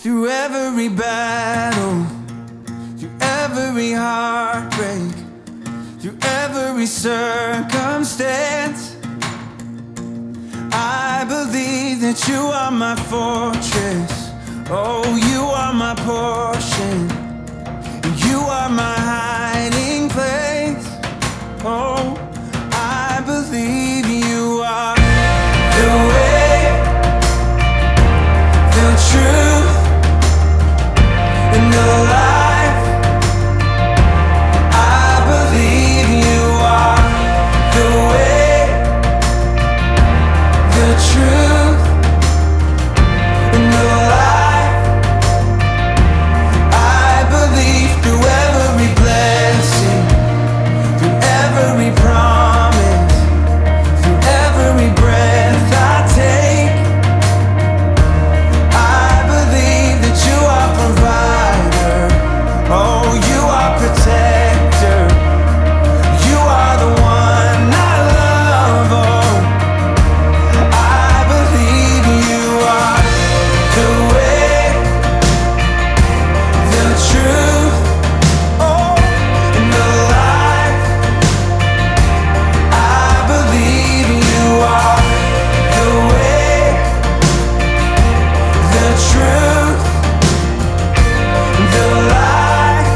Through every battle, through every heartbreak, through every circumstance, I believe that you are my fortress. Oh, you are my portion. You are my hiding place. Oh, I believe you are the way, the truth, and the life. I believe you are the way, the truth, and the life. I believe through every blessing, through every promise, through every breath I take. I believe that you are provider. Oh, you are protector. You are the one I love. Oh, I believe you are the way, the truth, oh, and the life. I believe you are the way, the truth, the life.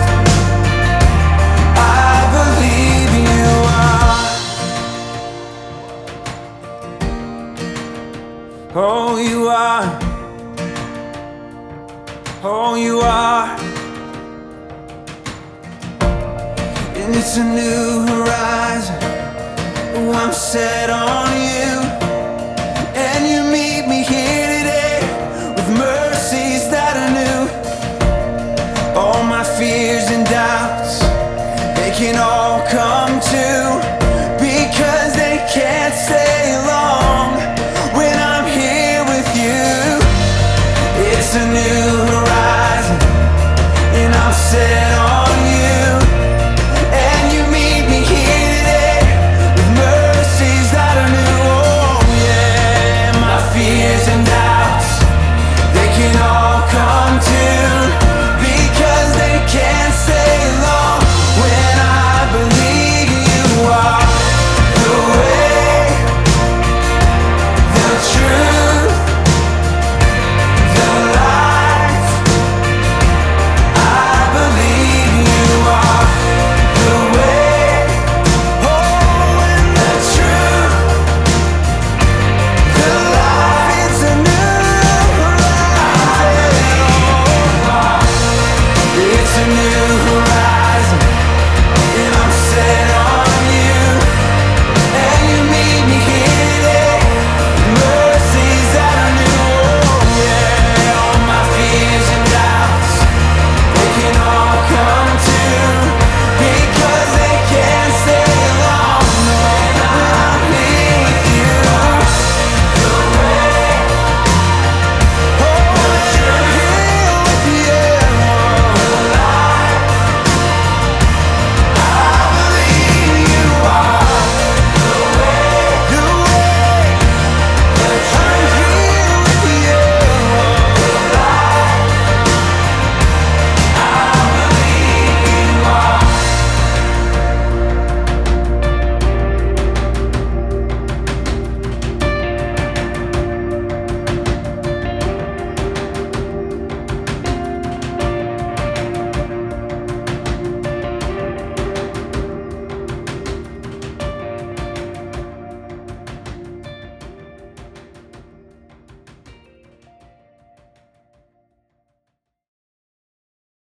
I believe you are. Oh, you are. Oh, you are. And it's a new horizon. Oh, I'm set on you. And you meet me here today with mercies that are new. All my fears and doubts, they can all come true, because they can't stay long when I'm here with you. It's a new horizon, and I'm set